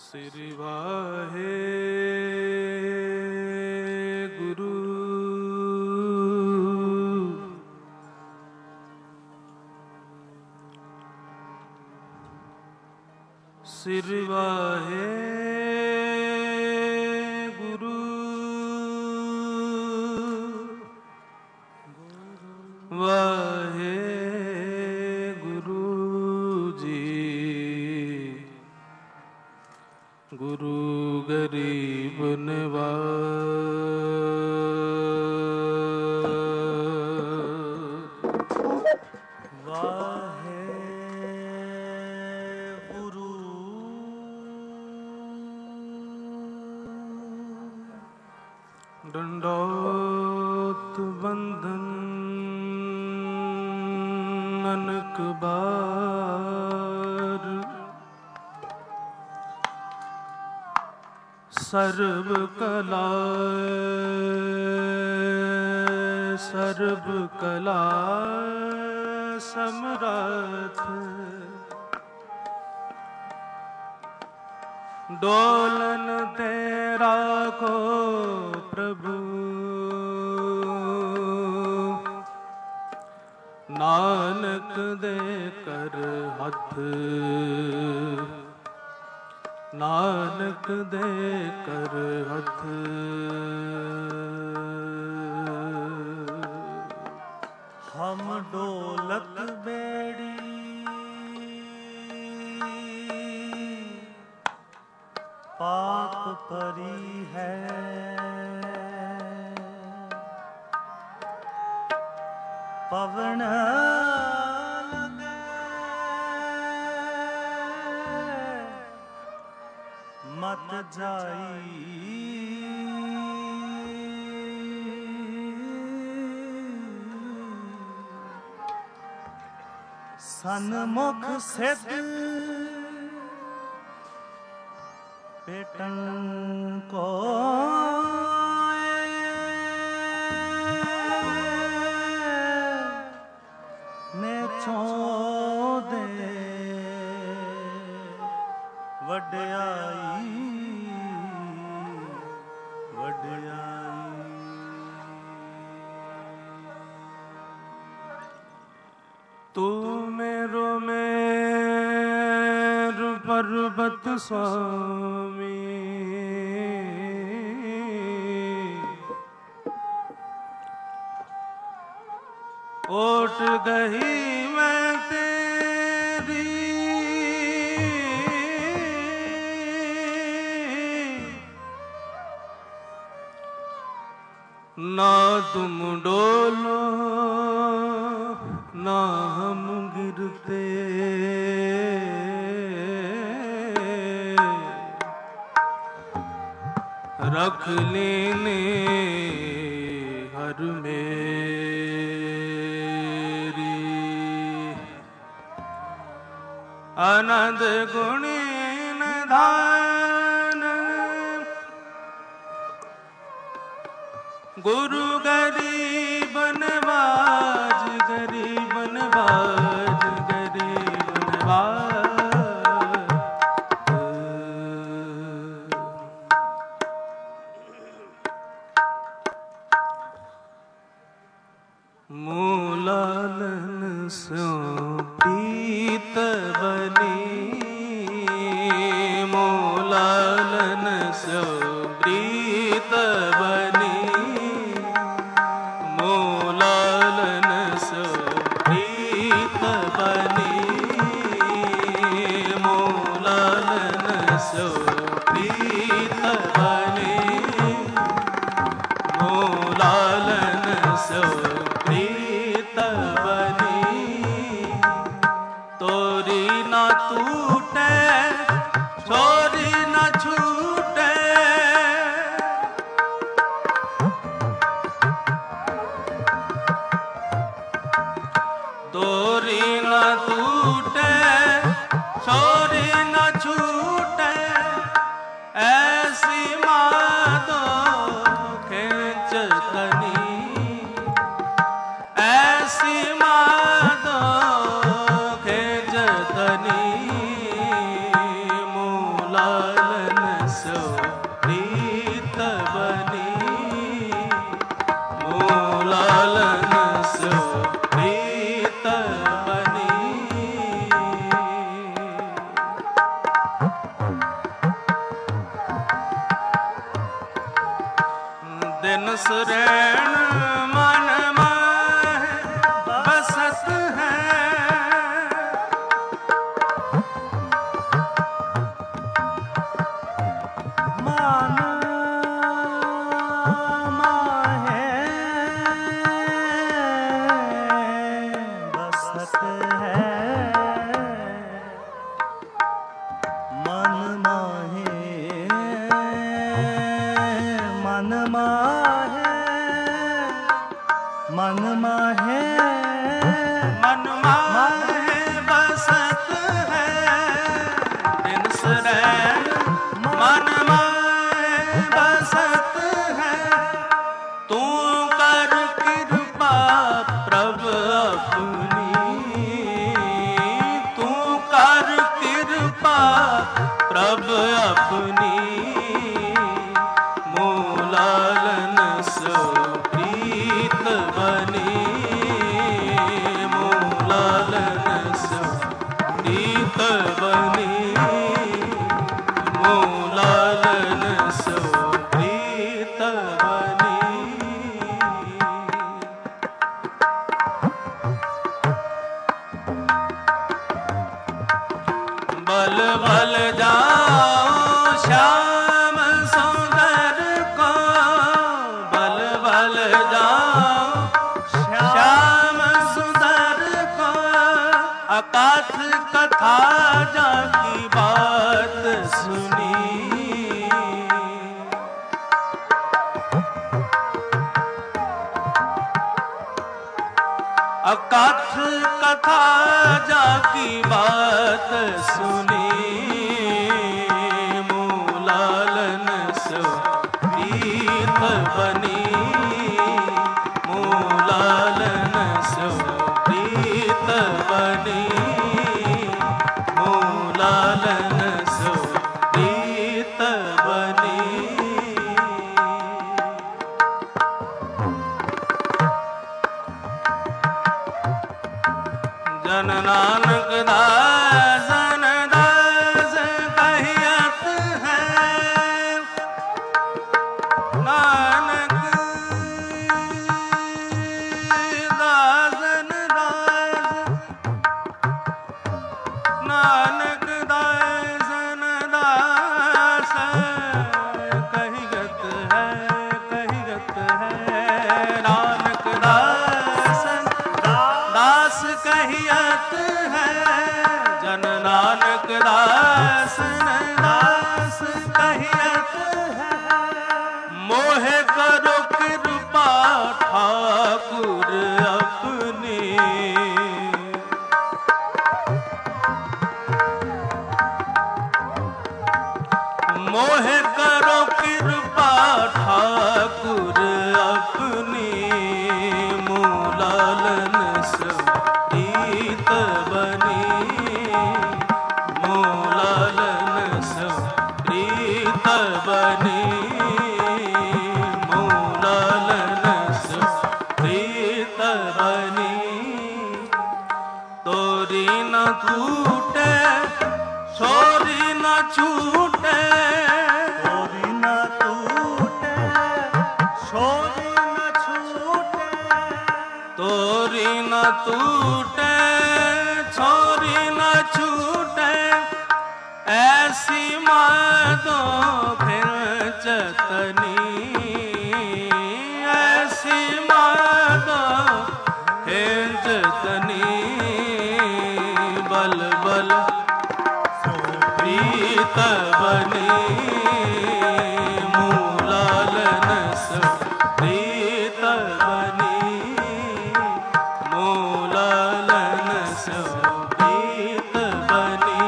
श्री वाहे गुरु श्री वाहे गुरु वाहे गुरु जी गुरु गरीब निवाज वाहे गुरु दंडोत बंधन अनक बार सर्व कला समरथ डोलन तेरा को प्रभु नानक दे कर हथ नानक दे कर हथ हम डोलक बेड़ी पाप परी है पवन मत जाई सन्मुख सिद्ध पेटन को ने छोदे वड्याई तू मेरो पर्वत स्वामी ओट गही मैं तेरी ना तुम डोलो ना हम गिरते रख लेने हर मेरी आनंद गुणी निधान गुरु गरीब नवाज गरीब नवाज गरीब नवाज मूलालन सो प्रीत बनी मूलालन सो प्रीत बनी मूलालन सो प्रीत बनी मूलालन सो प्रीत बनी मूलालन सो प्रीत बनी तोरी ना टूटे छोरी ना छूटे तोरी ना टूटे छोरी ना छूटे ऐसी माँ मूलालन सो प्रीत बनी, मूलालन सो प्रीत बनी। दिन सुरैण मन माहे बसत है, मन माहे बसत है, मन माहे मन माहे मन माहे मन माहे बसत है, दिन सुरैण मन माहे बसत है। तू कर कृपा प्रभ अपनी, तू कर कृपा प्रभ अपनी, मूलालन सो प्रीत बनी, मूलालन सो प्रीत बनी, मूलालन सो प्रीत बनी। बल बल जाओ श्याम सुंदर को, बल बल जाओ श्याम सुंदर को, अकाथ कथा जाकी बात सुनी, अकाथ कथा जाकी बात सुनी, मूलालन सो प्रीत बनी, मूलालन सो प्रीत बनी, मूलालन सो प्रीत बनी। जन नानक दासन दास कहियत है, नानक दासन दास, नानक दासन दास कहियत है, कहियत है, नानक दासन दास कहियत है, जन नानक दासन दास कहियत है। मोहे करो कृपा ठाकुर अपने, मोहे करो कृपा ठाकुर अपने, मूलालन सो प्रीत बनी, मूलालन सो प्रीत बनी, मूलालन सो प्रीत बनी। तोरी न टूटे छोरी न छूटे, तोरी न टूटे छोरी न छूटे, तोरी न टूटे छोरी न छूटे, ऐसी मादो फिर चतनी, ऐसी मादो फिर चतनी, बल बल प्रीत बनी, मूलालन सो प्रीत बनी, मूलालन सो प्रीत बनी,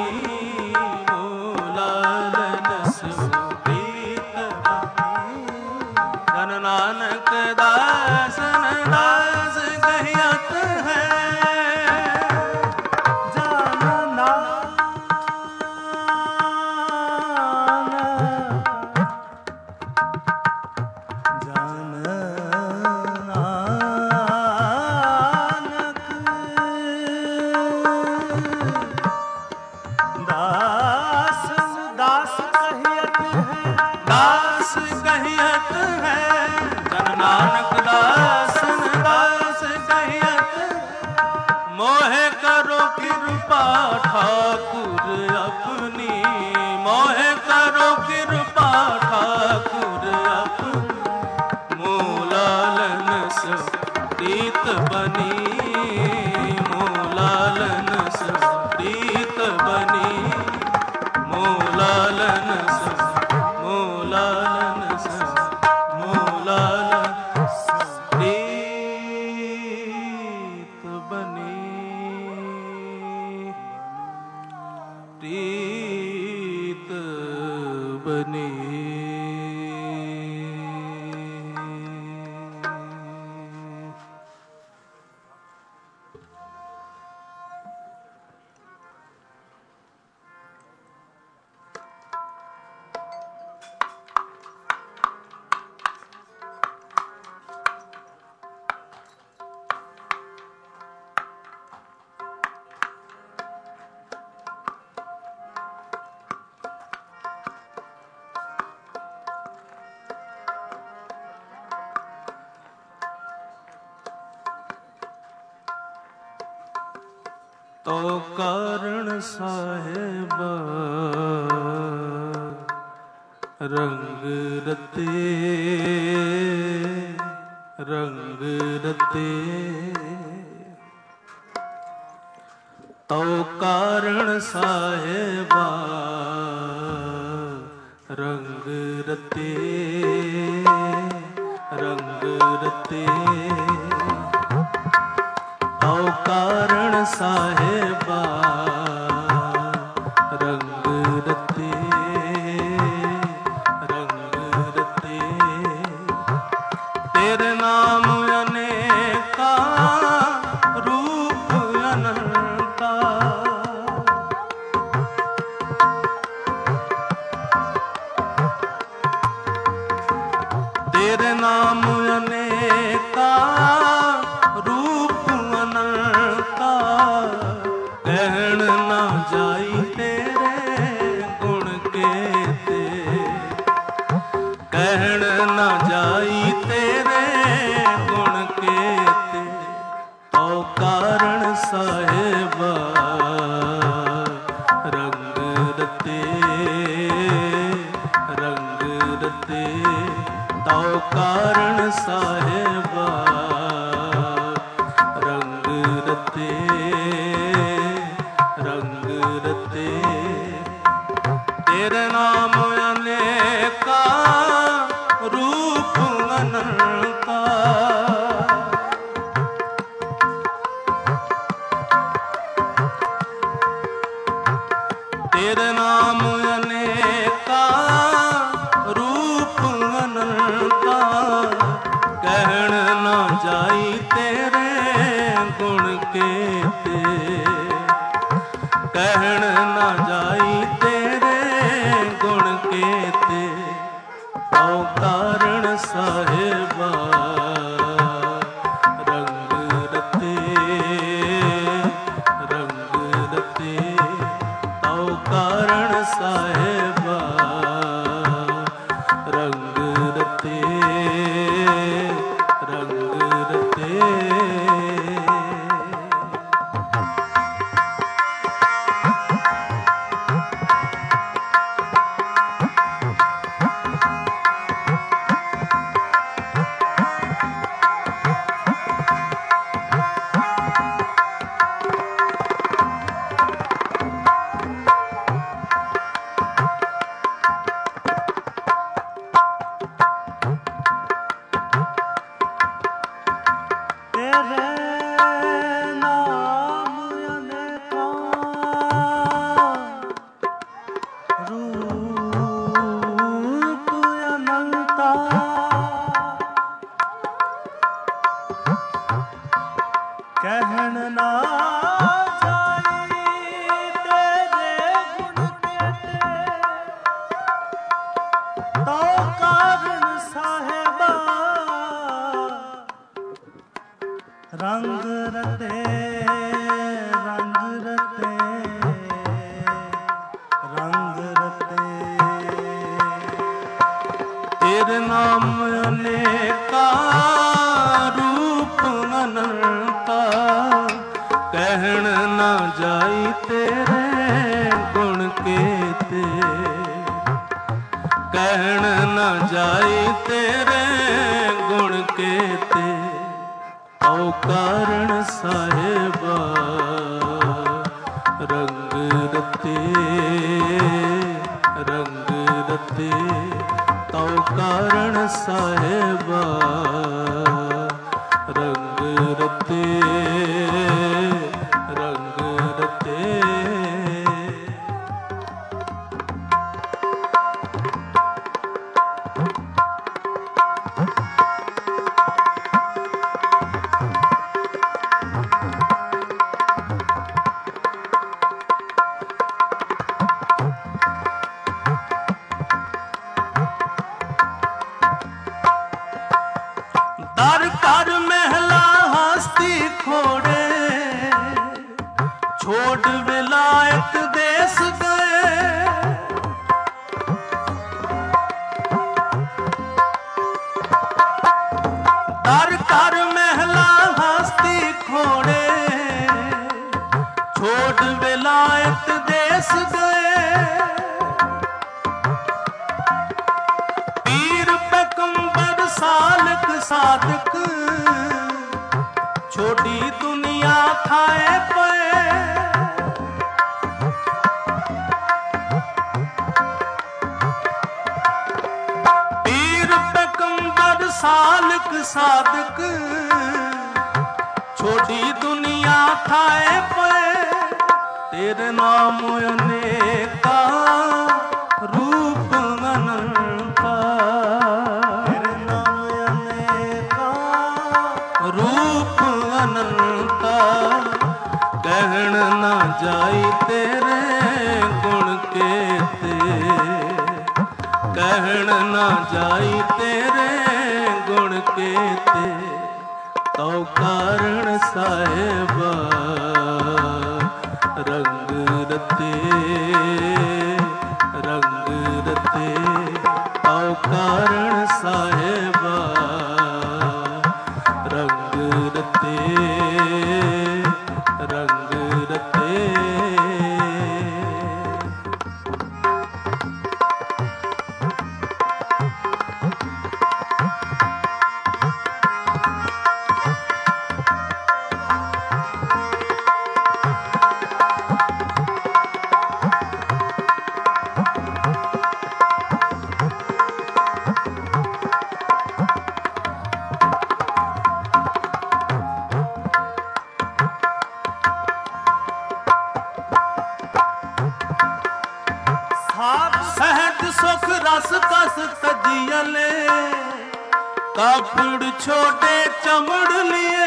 मूलालन सो प्रीत बनी। धन नानक दासन दास कहियत है, जन नानक नानक दासन दास कहियत, मोहे करो कृपा ठाकुर अपनी, मोहे करो कृपा ठाकुर अपनी। मूलालन सो प्रीत बनी, मूलालन सो प्रीत बनी, मूलालन सो, मूलालन सो, मूलालन प्रीत बनी। तो कारण साहेबा रंग रते, रंग रते, तो कारण साहेबा रंग रते, रंग रते, तो कारण साहेबा रंग रते, रंग रते, तेरे नाम अनेका रूप अनंता, तेरे नाम अनेका रूप अनंता, कहन ना जाई तेरे गुण केते, कहन ना जाई तेरे गुण केते, तो कारण साहेबा रंग रते, रंग रते, तो कारण साहेबा रंग रते, रंग रते, तेरे नाम अनेका रूप अनंता, तेरे नाम अनेका रूप अनंता, कहन ना जाई तेरे गुण केते, कहन ना जाई तेरे गुण केते, तो कारण साहेबा रंग रते, रंग रते, तो कारण साहेबा रंग रते, रंग रते। तो कारण साहेबा रंग रते रंग रते रंग रते। तेरे नाम अनेका रूप अनंता, कहन न जाई तेरे गुण केते, कहन न जाई तेरे गुण केते। औ कारण साहेबा रंग रते रंग रते, तौ कारण साहेबा रंग रते रंग रते। दर कर महला हस्ती खोड़े, छोड़ विलायत देश गए। दर कर महला हस्ती खोड़े, छोड़ विलायत देश गए। पीर पैगंबर सालक साधक, छोटी दुनिया खाए पे। पीर पैगंबर सालक साधक, छोटी दुनिया खाए पे। तेरे नाम अनेका रूप अनंता, तेरे नाम अनेका रूप अनंता, कहन न जाई तेरे गुण केते, कहन न जाई तेरे गुण केते। तौ कारण साहेबा रंग रते रंग रते, तौ कारण साहेबा रंग रते रंग रते। सहज सुख रस कस तजियले, कापड़ छोटे चमड़ लिए।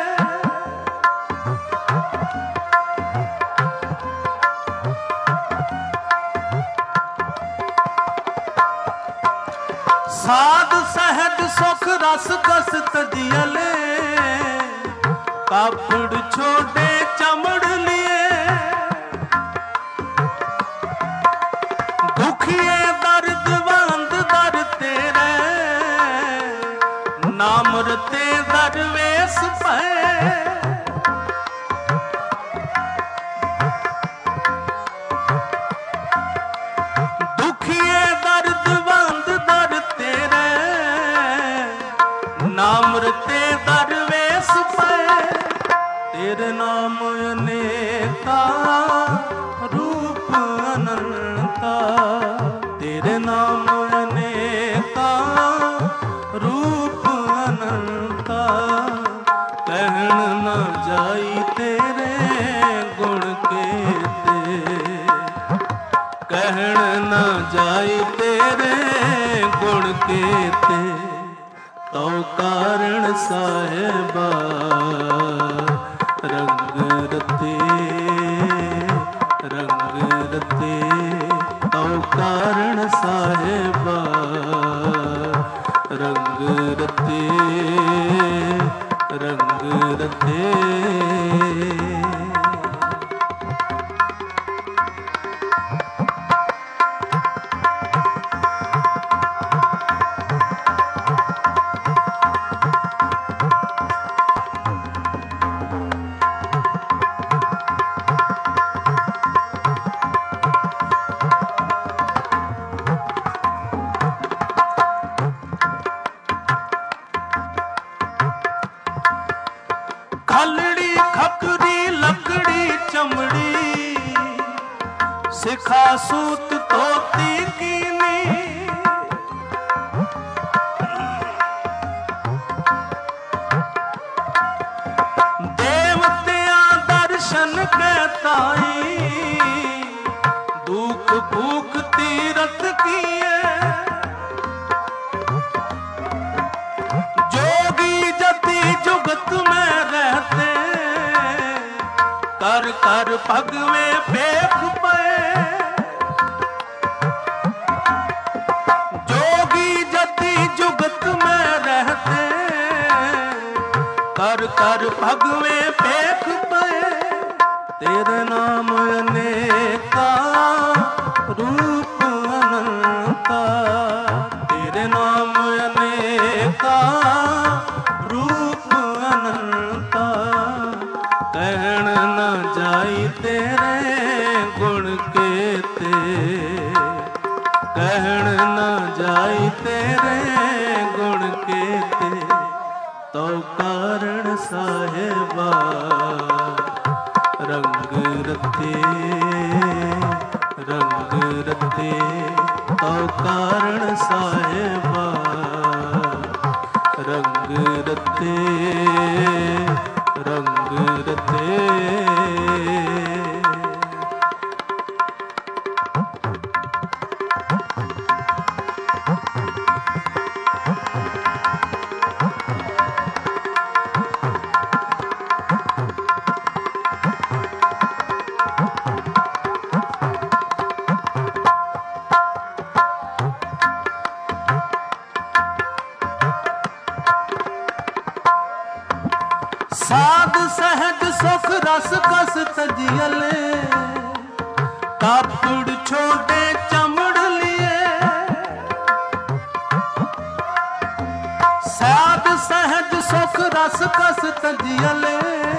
साध सहज सुख रस कस तजियले, कापड़ छोटे चमड़ लिए। दुखिए दर्द वंद दर तेरे, नाम रते दरवेश पे। दुखिए दर्द वंद दर तेरे, नाम रते दरवेश पे। तेरे नाम अनेका रूप अनंता, तेरे नाम अनेका रूप अनंता, कहन न जाई तेरे गुण केते, कहन न जाई तेरे गुण केते। तौ कारण साहेबा रंग रते रंग रते, तौ कारण साहेबा ਸਿਖਾ ਸੂਤ ਧੋਤੀ ਕੀਨੀ, ਦੇਵਤਿਆਂ ਦਰਸ਼ਨ ਕੇ ਤਾਈ, ਦੁਖ ਭੂਖ ਤੀਰਥ ਕੀਏ, जोगी जति जुगत में रहते, कर कर पग में फेंक पे, जोगी जति जुगत में रहते, कर कर पग में फेंक पे, तेरे नाम अनेका रूप अनंता, तेरे नाम अनेका रूप अनंता, कहन न जाई तेरे गुण केते, कहन न जाई तेरे गुण केते, तो कारण साहेबा रंग रते, रंग रते, तो कारण साहेबा रंग रते, रंग रते। साध सहज सुख रस कस तजियले, कापड़ छोटे चमड़ लिए, साध सहज सुख रस कस तजियले,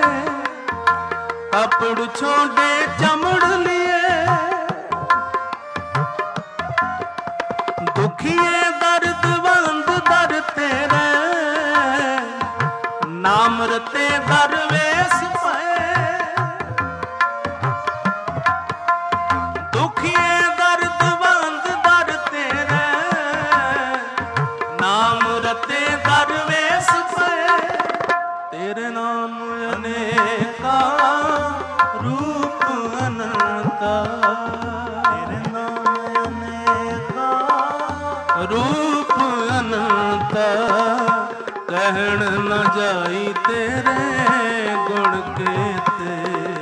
कापड़ छोटे चमड़ लिए, दुखिए दर्द बंद दर तेरे, नाम रते दरवेश पाए, दुखिए दर्द बंद दर तेरे, नाम रते दरवेश पाए, तेरे नाम अनेका रूप अनंता, तेरे नाम अनेका रूप अनंता, कहन न जाई तेरे गुण केते,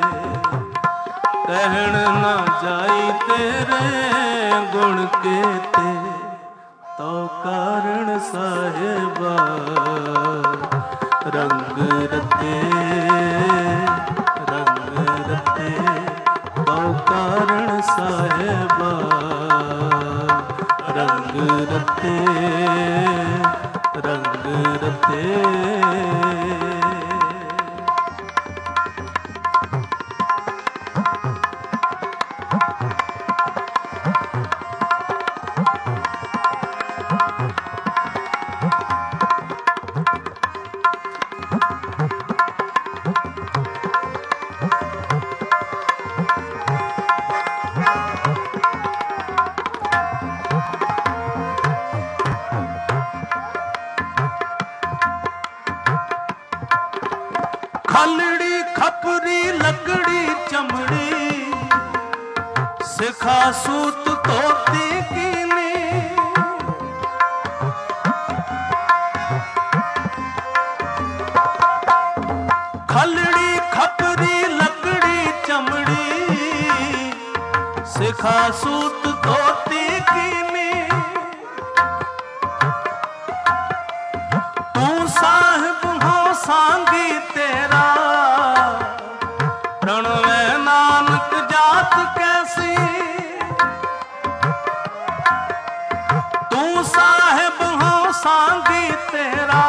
कहन न जाई तेरे गुण केते, तो कारण साहेबा रंग रते, रंग रते, तो कारण साहेबा रंग रते, रंग रते। खलड़ी खपरी लकड़ी चमड़ी, सिखा सूत धोती कीनी, खलड़ी खपरी लकड़ी चमड़ी, सिखा सूत धोती कीनी, तू साहिब हो सांगी तेरा, प्रणवे नानक जात कैसी, तू साहिब हो सांगी तेरा,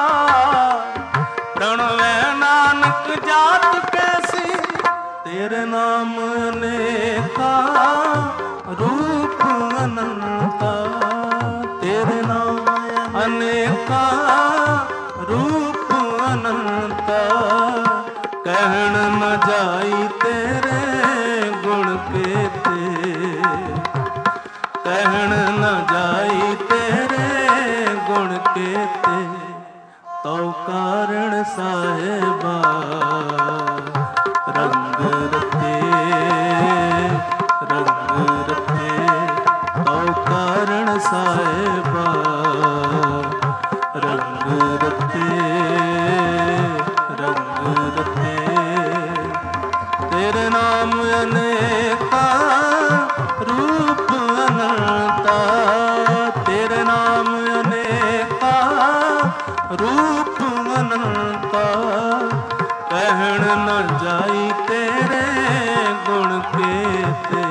प्रणवे नानक जात कैसी, तेरे नाम अनेका रूप अनंता, तेरे नाम अनेका रूप अनंता, कहन न जाई तेरे गुण केते, ਤਉ ਕਾਰਣ ਸਾਹਿਬਾ ਰੰਗ ਰਤੇ ਤਉ ਕਾਰਣ ਸਾਹਿਬਾ ਰੰਗ ਰਤੇ ਤੇਰੇ ਨਾਮ ਅਨੇਕਾ ਰੂਪ ਅਨੰਤਾ ਤੇਰੇ ਨਾਮ ਅਨੇਕਾ ਰੂਪ ਅਨੰਤਾ ਕਹਿਣ ਨ ਜਾਈ ਤੇਰੇ ਗੁਣ ਕੇਤੇ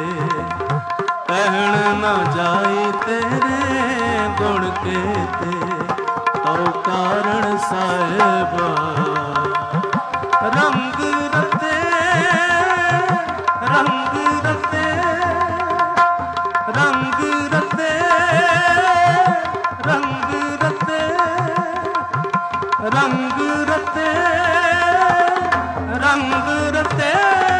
ਕਹਿਣ ਨ ਜਾਈ ਤੇਰੇ ਗੁਣ ਕੇਤੇ ਤਉ ਕਾਰਣ ਸਾਹਿਬਾ ਰੰਗ ਰਤੇ ਰੰਗ ਰਤੇ ਰੰਗ ਰਤੇ ਰੰਗ ਰਤੇ ਰੰਗ ਰਤੇ ਰੰਗ ਰਤੇ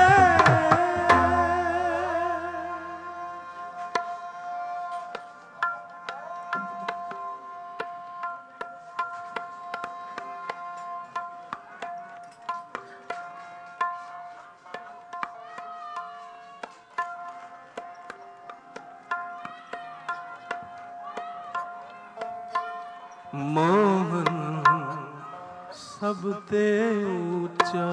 ਮੋਹਨ ਸਭ ਤੇ ਉੱਚਾ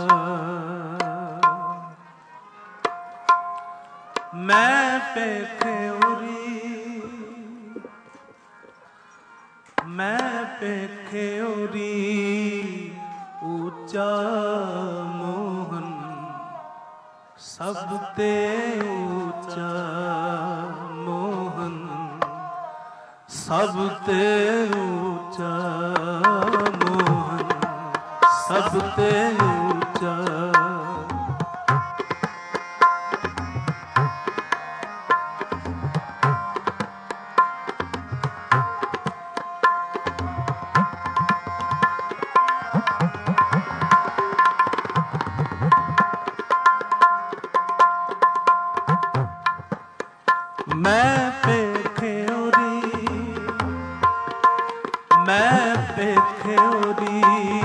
ਮੈਂ ਪੇਖੇ ਉਰੀ ਮੈਂ ਪੇਖੇ ਉਰੀ ਉੱਚਾ ਮੋਹਨ ਸਭ ਤੇ ਉੱਚਾ ਮੋਹਨ ਸਭ ਤੇ ਉੱਚਾ ਮੋਹਨ ਸਭ ਤੇ ਉੱਚਾ ਮੈਂ ਪੇਖੇ ਉਰੀ ਮੈਂ ਪੇਖੇ ਉਰੀ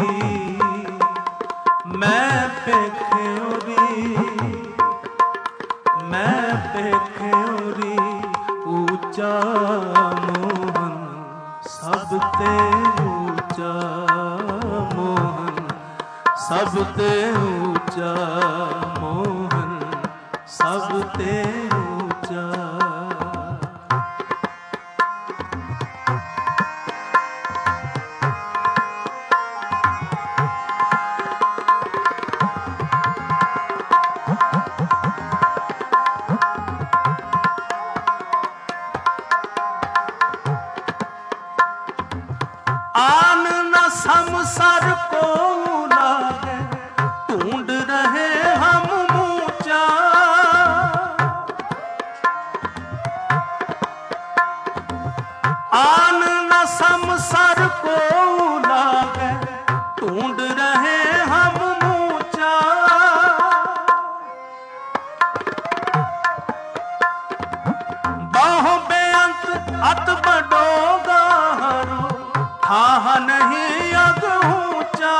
ਮੈਂ ਪੇਖੇ ਉਰੀ ਮੈਂ ਪੇਖੇ ਉਰੀ ਉੱਚਾ ਮੋਹਨ ਸਭ ਤੇ ਉੱਚਾ ਮੋਹਨ ਸਭ ਤੇ ਉੱਚਾ ਮੋਹਨ ਸਭ ਤੇ ਉੱਚਾ आन न समसर को लागे ढूंढ रहे हम मूचा आन न समसर को लागे ढूंढ रहे हम मूचा बाहों बेअंत अत बडोगा हरो हाँ नहीं अग ऊंचा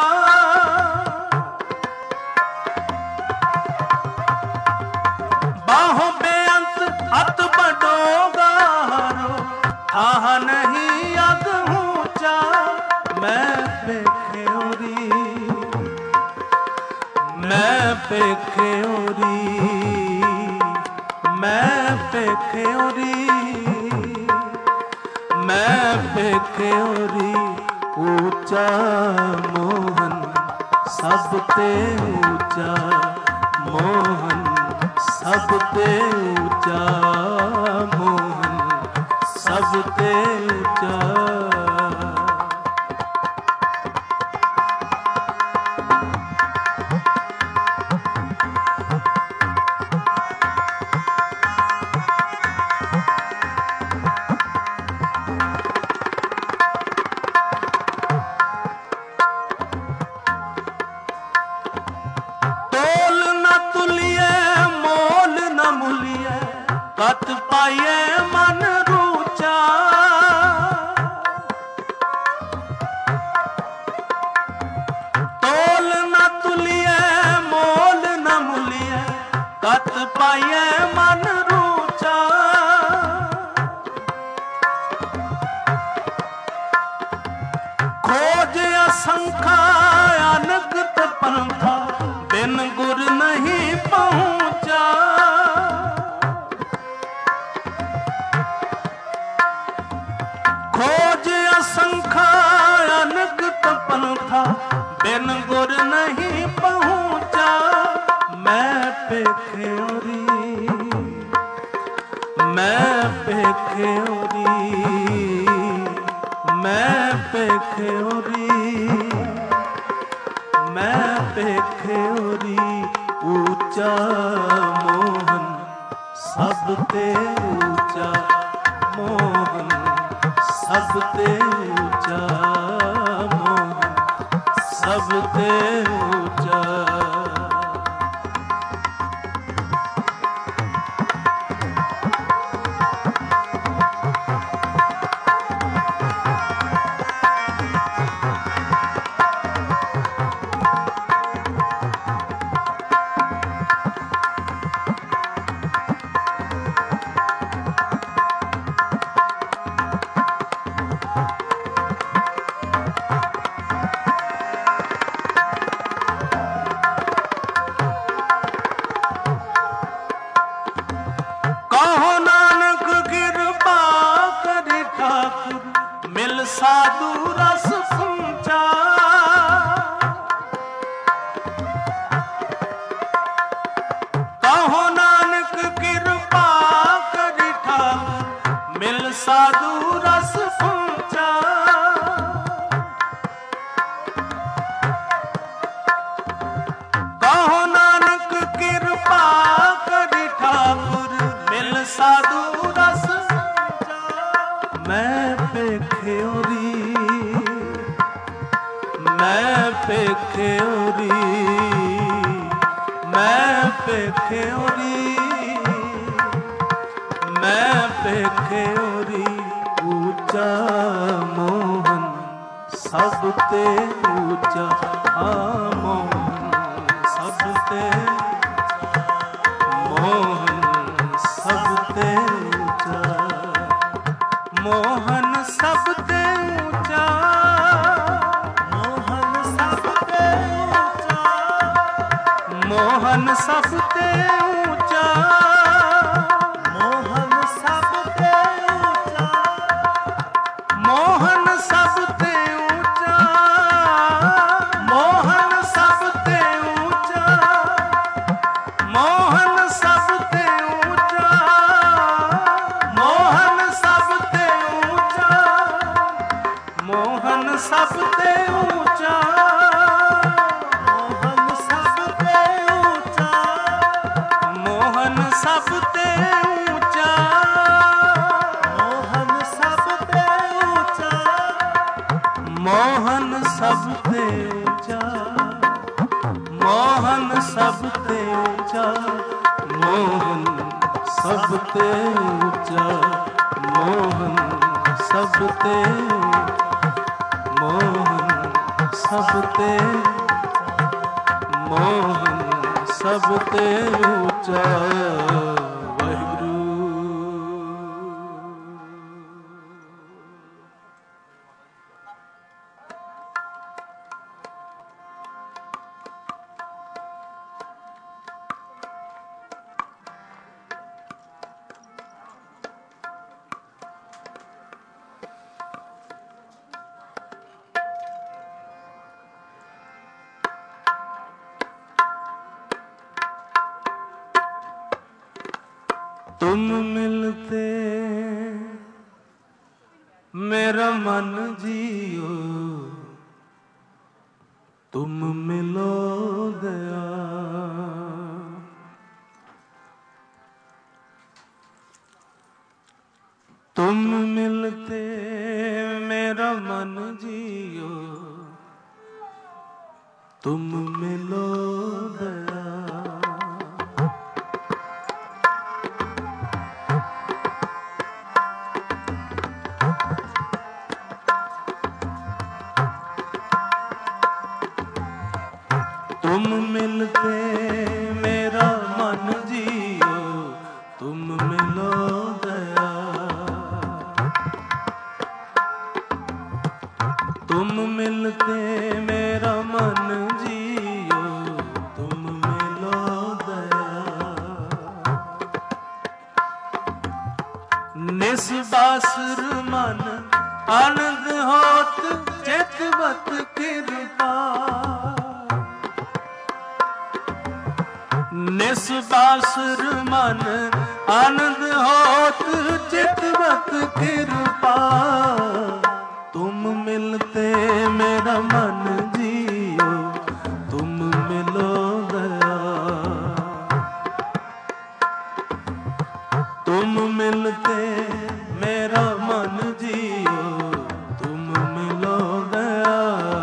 बाहों बेअंत अत बडोगा हरो हाँ नहीं अग ऊंचा मैं पेखे उरी मैं पेखे उरी मैं पेखे उरी मैं पेखे उरी ऊंचा मोहन सब ते ऊंचा मोहन सब ते ऊंचा मोहन सब ते ऊंचा कत पाइए मन रूचा मैं पेख्योरी, मैं पेख्योरी ऊंचा मोहन सबते ऊंचा मोहन सबते ऊंचा मोहन सबते ऊंचा। साधु रस पूंचा कहो नानक कृपा करि ठाकुर मिल साधु रस पूंचा। कहो नानक कृपा करि ठाकुर मिल साधु रस पूंचा। मैं पेख्योरी, मैं पेख्योरी, मैं पेख्योरी, मैं पेख्योरी ऊंचा मोहन सबते ऊंचा मोहन सबते मोहन सबते ऊंचा मोहन सबते ऊंचा मोहन सबते ऊंचा मोहन सबते ऊंचा मोहन सबते ऊंचा मोहन सबते ऊंचा मोहन सबते ऊंचा मोहन सबते ऊंचा मोहन सबते ऊंचा मोहन सबते ऊंचा मोहन सबते ऊंचा मोहन सबते ऊंचा मोहन सबते ऊंचा मोहन सबते ऊंचा मोहन सबते ऊंचा मोहन सबते मोहन सबते मोहन सबते ऊंचा। वाहिगुरु। तुम मिलते मेरा मन जियो, तुम मिलो दया। तुम मिलते मेरा मन जियो, तुम मिलो दया। तुम मिलते मेरा मन जियो, तुम मिलो दया। तुम मिलते मेरा मन जियो, तुम मिलो दया। निस्बासुर मन आनंद होत चितवत कृपा। निस्बासुर मन आनंद होत चितवत कृपा। तुम मिलते मेरा मन जियो, तुम मिलो दया। तुम मिलते मेरा मन जियो, तुम मिलो दया।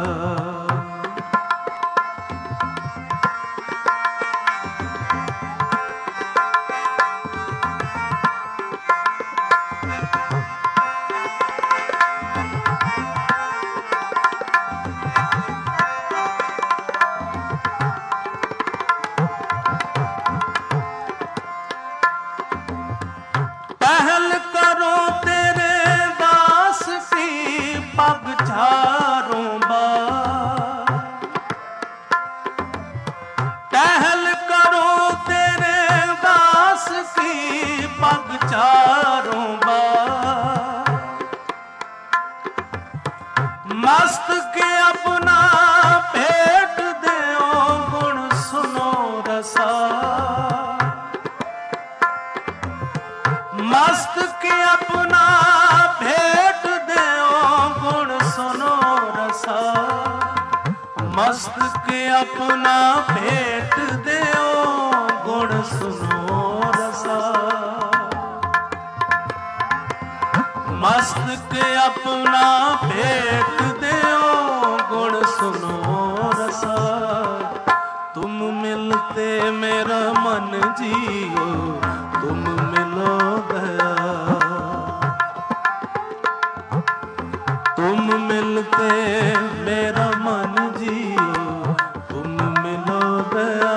पहल करो तेरे दास की पग झारों बार। पहल करो तेरे दास की पग झारों बार। मस्त के अपना भेंट देओ गुण सुनो रसा। मस्त के अपना भेंट देओ गुण सुनो रसा। मस्त के अपना भेंट देओ गुण सुनो रसा। मस्त के अपना भेंट देओ गुण सुनो रसा। तुम मिलते मेरा मन जियो, तुम मिलो दया। तुम मिलते मेरा मन जियो, तुम मिलो दया।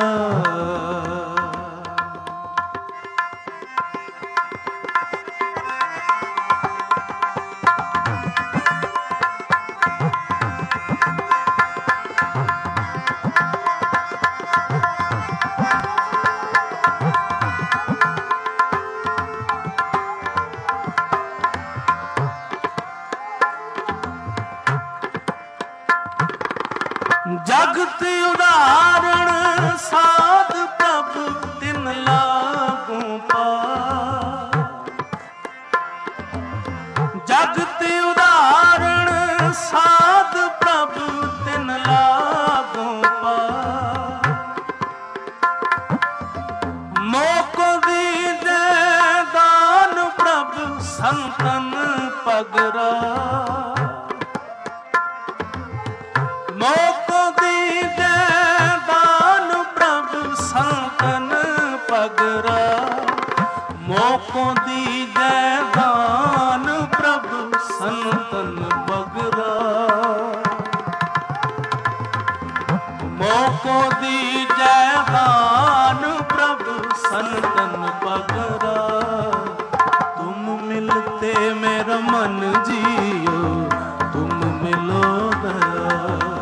जगत उदाहरण साध प्रभु तिन लागू पार। जगत उदाहरण साध प्रभु तिन लागू पार। मोको दीजे दान प्रभु संतन पगरा। मोको दीजे दान प्रभु संतन पगरा। मोको दीजे दान प्रभु संतन पगरा। मोको दीजे दान प्रभु संतन पगरा। तुम मिलते मेरा मन जियो, तुम मिलो दया।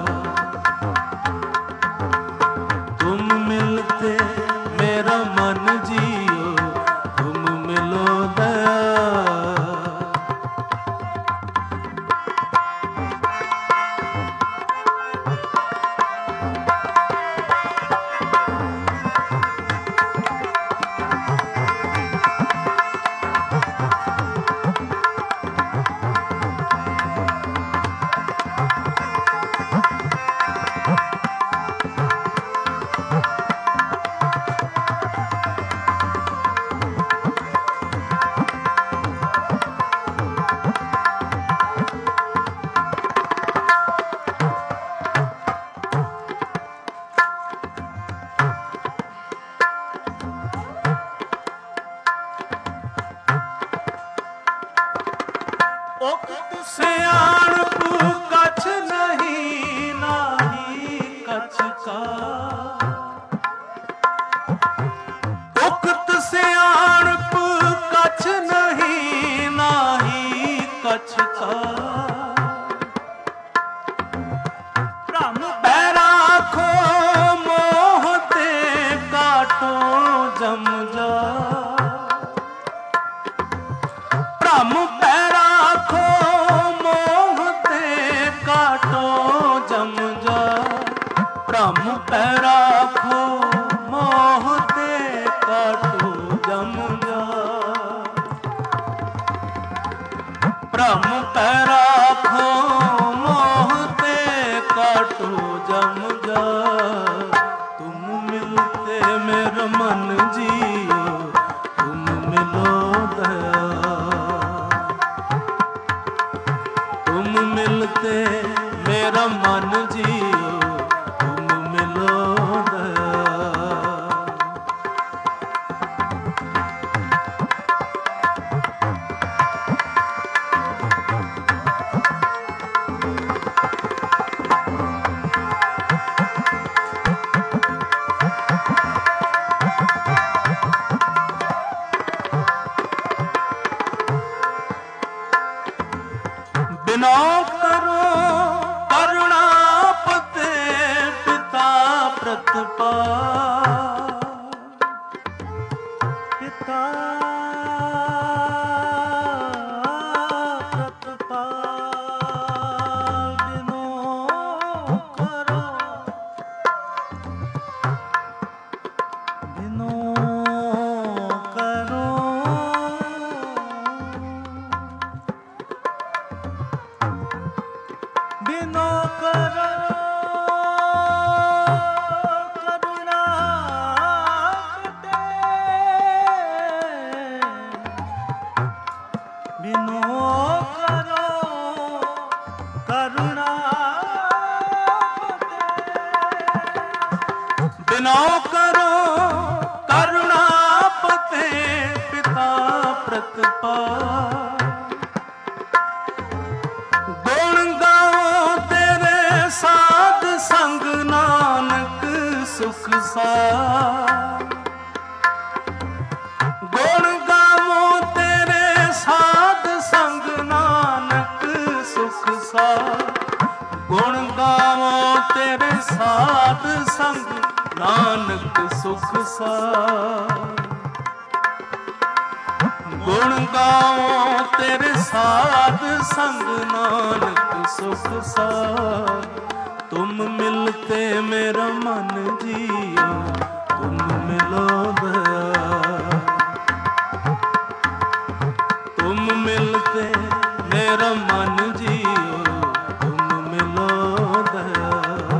तुम मिलते मेरा मन जियो, तुम मिलो दया। उक्त सियाणप कछ नहीं नाही कछ का। उक्त सियाणप कछ नहीं नाही कछ का। बैराखो मोह ते काटो जम जा। भ्रम बैराखो मोह ते काटो जम जा। भ्रम बैराखो मोह ते काटो जम जा। ਭ੍ਰਮ ਪੈ ਰਾਖੋ ਮੋਹ ਤੇ ਕਾਟੋ ਜਮ ਜਾ ਤੁਮ ਮਿਲਤੇ ਮੇਰਾ ਮਨ ਜੀਓ ਤੁਮ ਮਿਲੋ ਦਇਆ ਤੁਮ ਮਿਲਤੇ ਮੇਰਾ ਮਨ ਜੀਓ ਤੁਮ ਮਿਲੋ ਦਇਆ ਬਿਨੋ ਕਰੋ ਕਰੁਣਾਪਤ ਪਿਤਾ ਪ੍ਰਤਪਾਲ ਪਿਤਾ ਪ੍ਰਤਪਾਲ ਬਿਨੋ ਕਰੋ ਬਿਨੋ ਕਰੋ ਬਿਨੋ ਕਰੋ ਕਰੁਣਾ ਬਿਨੋ ਕਰੋ ਕਰੁਣਾ ਬਿਨੋ ਕਰੋ ਕਰੁਣਾ ਪਤੇ ਪਿਤਾ ਪ੍ਰਤਪਾਲ ਗੁਣ ਗਾਓ ਤੇਰੇ ਸਾਧ ਸੰਗ ਨਾਨਕ ਸੁਖ ਸਾਰ ਗੁਣ ਗਾਵੋ ਤੇਰੇ ਸਾਧ ਸੰਗ ਨਾਨਕ ਸੁਖ ਸਾਰ ਗੁਣ ਗਾਵੋ ਤੇਰੇ ਸਾਧ ਸੰਗ ਨਾਨਕ ਸੁਖ ਸਾਰ ਗੁਣ ਗਾਵੋ ਤੇਰੇ ਸਾਧ ਸੰਗ ਨਾਨਕ ਸੁਖ ਸਾਰ ਤੁਮ ਮਿਲਤੇ ਮੇਰਾ ਮਨ ਜੀਓ ਤੁਮ ਮਿਲੋ ਦਇਆ ਤੁਮ ਮਿਲਤੇ ਮੇਰਾ ਮਨ ਜੀਓ ਤੁਮ ਮਿਲੋ ਦਇਆ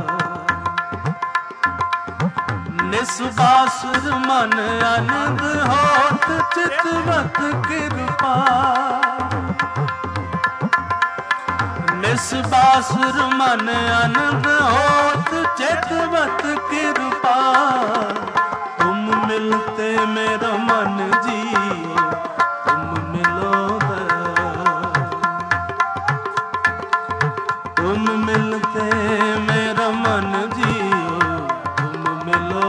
ਨਿਸਬਾਸੁਰ ਮਨ ਅਨੰਦ ਹੋਤ ਚਿਤਵਤ ਕਿਰਪਾ ਨਿਸਬਾਸੁਰ ਮਨ ਅਨੰਦ ਹੋਤ ਚਿਤਵਤ ਕਿਰਪਾ ਤੁਮ ਮਿਲਤੇ ਮੇਰਾ ਮਨ ਜੀਓ ਤੁਮ ਮਿਲੋ ਦਇਆ ਤੁਮ ਮਿਲਤੇ ਮੇਰਾ ਮਨ ਜੀਓ ਤੁਮ ਮਿਲੋ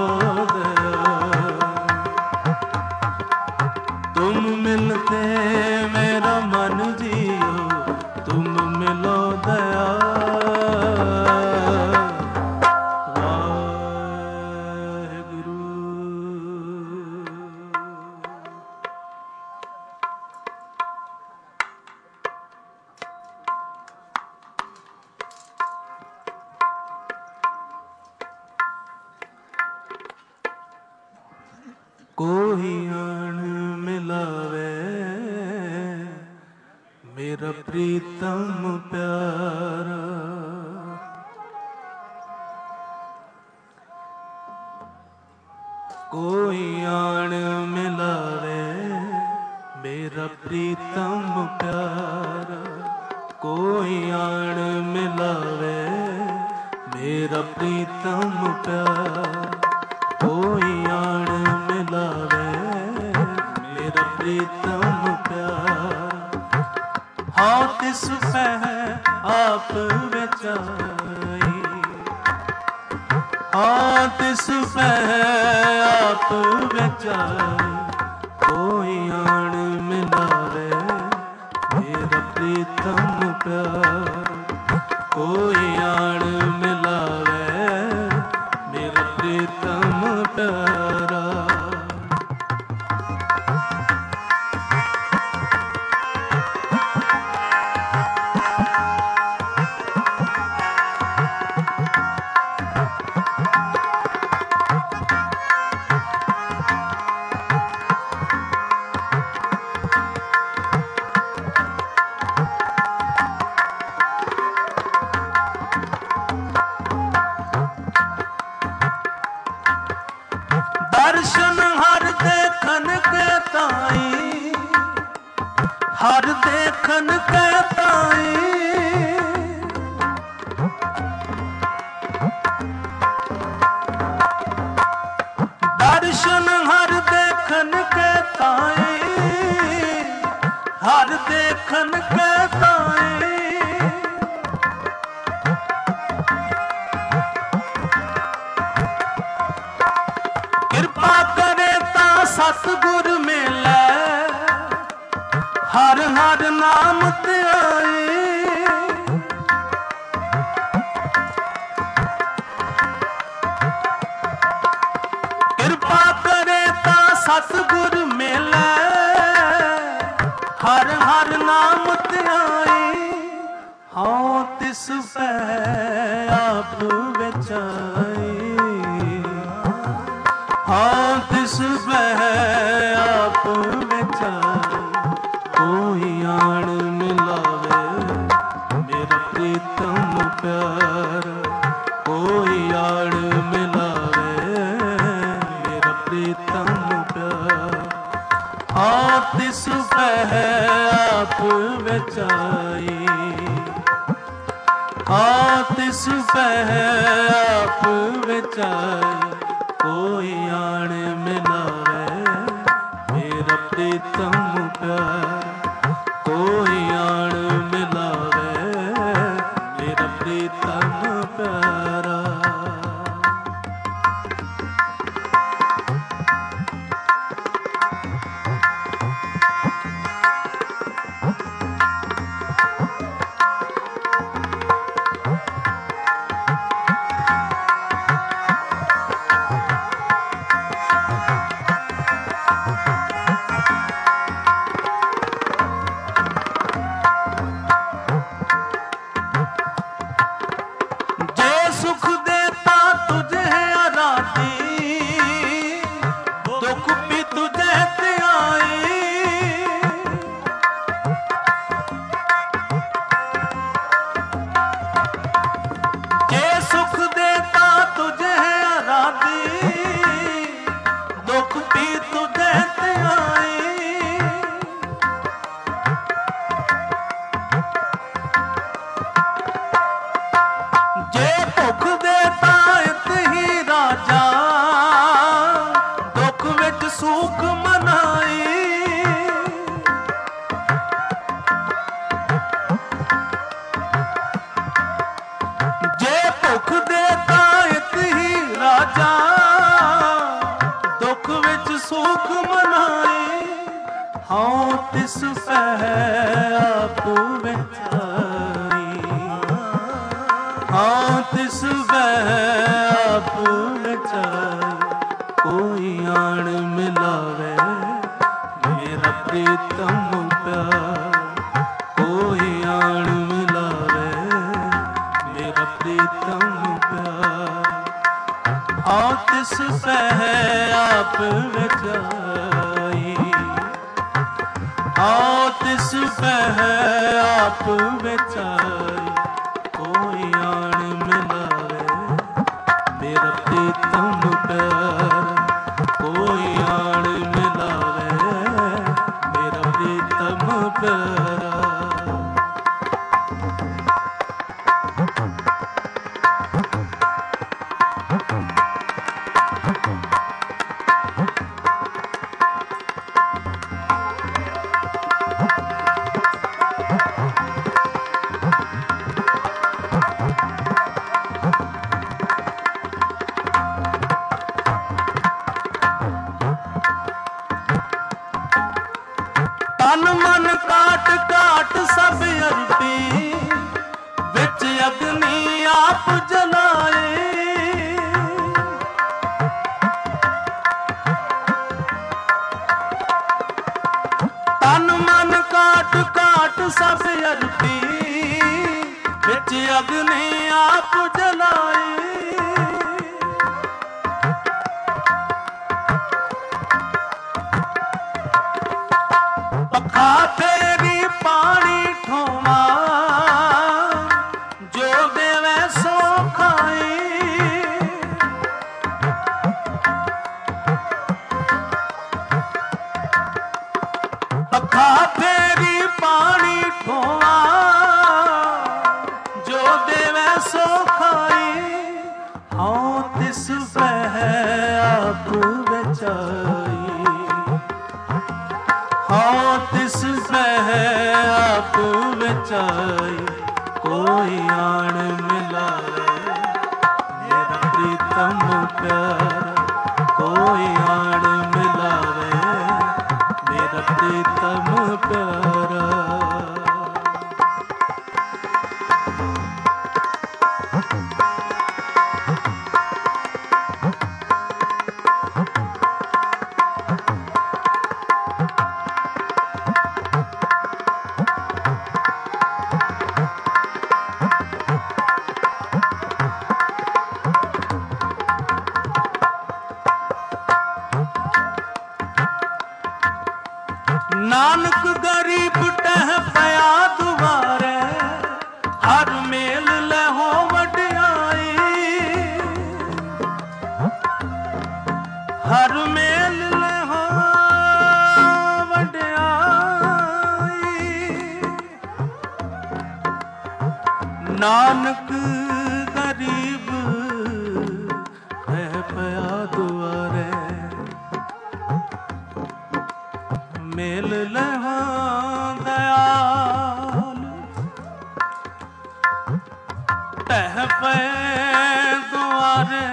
तुम मिलते मेरा मन जियो तुम मिलो दया वाहेगुरु। कोई अण मिलावे मेरा प्रीतम प्यारा कोई अण मिलावे मेरा प्रीतम प्यारा कोई अण मिलावे मेरा प्रीतम प्यारा कोई अण मिलावे मेरा प्रीतम प्यार हाँ तिस पै आप बेचाई हाँ तिस पै आप बेचाई कोई अण मिलावे मेरा प्रीतम प्यार कोई अण मिलावे मेरा प्रीतम प्यारा ਧਿਆਈ। ਕਿਰਪਾ ਕਰੇ ਤਾਂ ਸਤਿਗੁਰ ਮਿਲੈ, ਹਰ ਹਰ ਨਾਮ ਧਿਆਈ। ਹਉ ਤਿਸ ਪੈ ਆਪ ਵਿਚਾਈ, ਹਉ ਤਿਸ ਪੈ ਆਪ ਵਿਚਾਈ। ਕੋਈ ਆਣ ਮਿਲਾਵੇ ਮੇਰਾ ਪ੍ਰੀਤਮ ਪਿਆਰ, ਕੋਈ ਆਣ ਮਿਲਾਵੇ ਮੇਰਾ ਪ੍ਰੀਤਮ ਪਿਆਰ। ਹਉ ਤਿਸ ਪੈ ਆਪ ਵਿਚਾਈ, ਹਉ ਤਿਸ ਪੈ ਆਪ ਵਿਚਾਈ। ਕੋਈ ਆਣ ਮਿਲਾਵੇ ਮੇਰਾ ਪ੍ਰੀਤਮ ਪਿਆਰ, ਕੋਈ ਆਣ ਮਿਲਾਵੇ ਮੇਰਾ ਪ੍ਰੀਤਮ ਪਿਆਰਾ। ਸੁਖ ਦੇਤਾ ਤੁਝੇ ਅਰਾਧੀ, ਦੁਖ ਵੀ ਤੁਝੇ ਧਿਆਈ। ਜੇ ਸੁਖ ਦੇਤਾ ਤੁਝੇ ਅਰਾਧੀ, ਦੁਖ ਵੀ ਤੁਝੇ ਧਿਆਈ। ਜੇ ਭੁਖ ਦੇਤਾ ਇਤ ਹੀ ਰਾਜਾ, ਦੁੱਖ ਵਿੱਚ ਸੁਖ ਮਨਾਈ। ਜੇ ਭੁਖ ਦੇਤਾ ਇਤ ਹੀ ਰਾਜਾ, ਦੁੱਖ ਵਿੱਚ ਸੁਖ ਮਨਾਈ। ਹਉ ਤਿਸ ਪੈ ਆਪ ਵਿਚਾਈ, ਹਉ ਤਿਸ ਪੈ ਆਪ ਵਿਚਾਈ। ਕੋਈ ਆਣ ਮਿਲਾਵੇ ਮੇਰਾ ਪ੍ਰੀਤਮ ਪਿਆਰ, ਕੋਈ ਆਣ ਮਿਲਾਵੇ ਮੇਰਾ ਪ੍ਰੀਤਮ ਪਿਆਰ। ਹਉ ਤਿਸ ਪੈ ਆਪ ਵਿਚਾਈ, ਹਉ ਤਿਸ ਪੈ ਆਪ ਵਿਚਾਈ। ਕੋਈ ਆਣ ਮਿਲਾਵੇ ਮੇਰਾ ਪ੍ਰੀਤਮ ਪਿਆਰ, ਕੋਈ ਆਣ ਮਿਲਾਵੇ ਮੇਰਾ ਪ੍ਰੀਤਮ ਪਿਆਰਾ। ਤਨ ਮਨ ਕਾਟ ਕਾਟ ਸਭ ਅਰਪੀ, ਵਿੱਚ ਅਗਨੀ ਆਪ ਜਲਾਏ। ਤਨ ਮਨ ਕਾਟ ਕਾਟ ਸਭ ਅਰਪੀ, ਵਿੱਚ ਅਗਨੀ ਆਪ ਜਲਾਏ। ਪੱਖਾ ਤੇਰੀ ਪਾਣੀ ਠੋਵਾ, ਜੋ ਦੇਵੇ ਸੋ ਖਾਈ। ਪੱਖਾ ਤੇਰੀ ਪਾਣੀ ਠੋਵਾ, ਜੋ ਦੇਵੇ ਸੋ ਖਾਈ। ਹਉ ਤਿਸ ਪੈ ਆਪ ਵਿਚਾਈ, ਹਉ ਤਿਸ ਪੈ ਆਪ ਵਿਚਾਈ। ਕੋਈ ਆਣ ਮਿਲਾਵੇ ਮੇਰਾ ਪ੍ਰੀਤਮ ਪਿਆਰ, ਕੋਈ ਆਣ ਮਿਲਾਵੇ ਮੇਰਾ ਪ੍ਰੀਤਮ ਪਿਆਰਾ। नानक गरीब है पया दुआरे, मेल लहा दयाल टह पे दुआरे,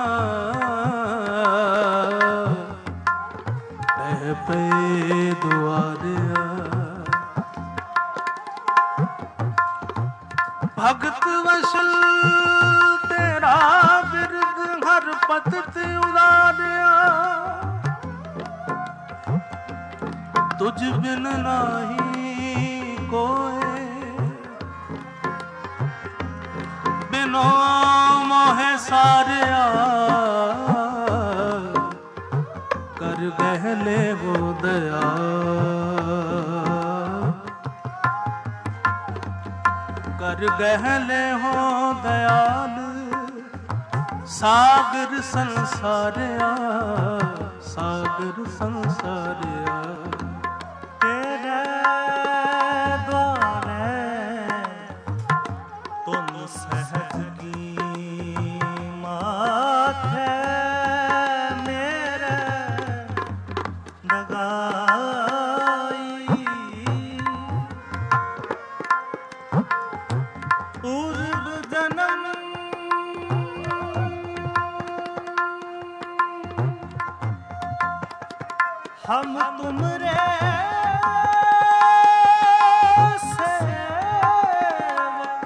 टह पे दुआरे। भगत वशल तेरा बिरद हर पत उदारिया, तुझ बिन नाही कोई, बिनो मोहे सारिया, कर गहले वो दया, कर गहले हो दयाल, सागर संसारिया, सागर संसारिया। तेरे द्वारे तुम सहज की माथे मेरे लगाई, पूर्व जन्म हम तुमरे सेवक,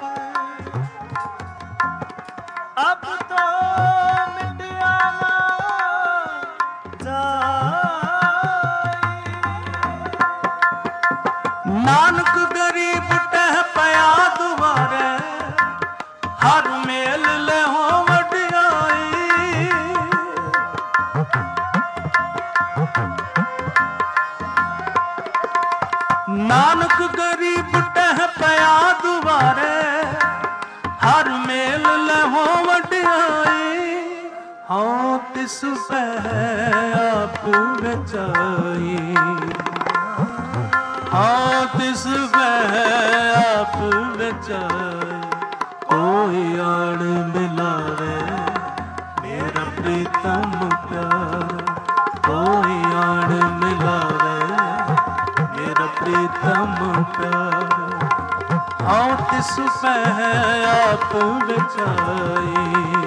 अब तो मिटिया ना जाए। नानक गरीब टह पया दुआरे, हर मेल ले हो वडियाई। नानक गरीब टह पया दुआरे, हर मेल ले हो वडियाई। हाँ तिस पे आप बचाई, हाँ तिस पे आप बचाई। कोई आड़ मिलावे मेरा प्रीतम प्यार, कोई आड़ मिलावे मेरा प्रीतम प्यार। हाँ तिस पे आप बचाई,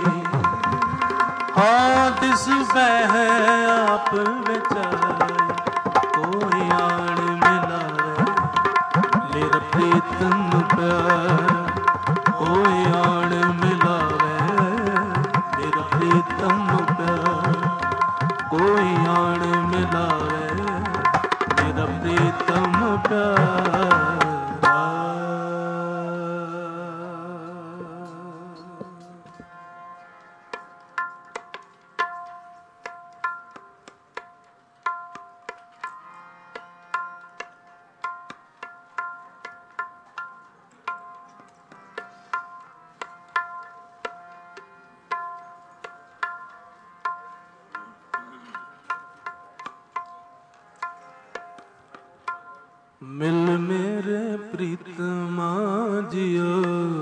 हाँ तिस पे आप बचाई। कोई आड़ मिलावे मेरा प्रीतम प्यार, कोई आड़ मिलावे मेरा प्रीतम प्यार, कोई आड़ मिलावे मेरा प्रीतम प्यार। मिल मेरे प्रीतमा जियो,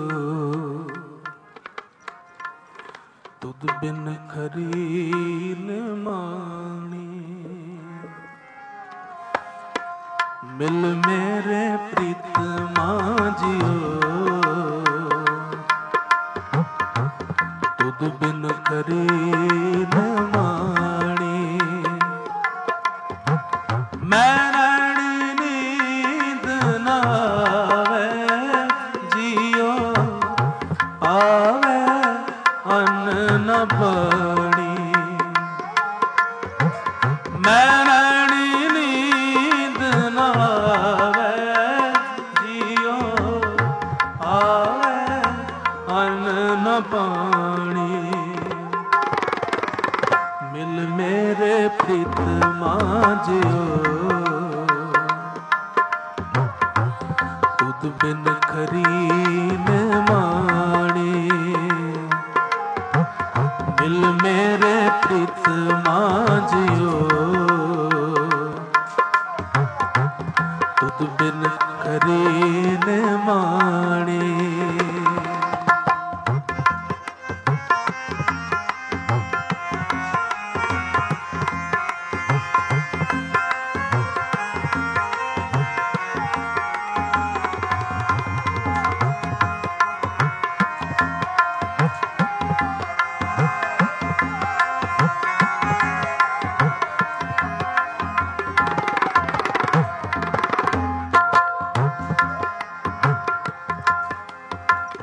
तुद बिन खरील मानी। मिल मेरे प्रीतमा जियो, तुद बिन खरील मानी। मैं बड़ी मैरानी नींद नावे जियो, आवे अन्न न पानी। मिल मेरे प्रीतमा जियो, तुद बिन खरीन माणी। मिल मेरे प्रीतमा जियो, तुद बिन खरीन माणी।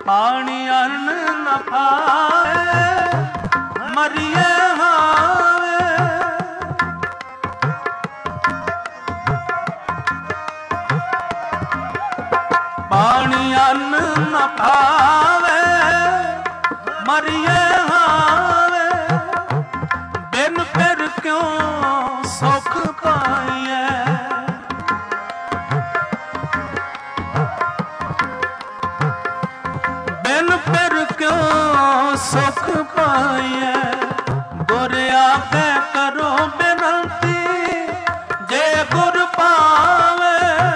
ਪਾਣੀ ਅੰਨ ਨ ਪਾਵੇ ਮਰੀਏ ਹਾਵੇ। ਪਾਣੀ ਅੰਨ ਨ ਪਾਵੇ ਮਰੀਏ ਹਾਵੇ। ਬਿਨ ਫਿਰ ਕਿਉਂ ਸੁਖ ਪਾਈਐ। ਬਿਨ ਫਿਰ ਕਿਉਂ ਸੁਖ ਪਾਈਐ। ਗੁਰ ਆਪੇ ਕਰੋ ਬੇਨੰਤੀ ਜੇ ਗੁਰ ਪਾਵੇ।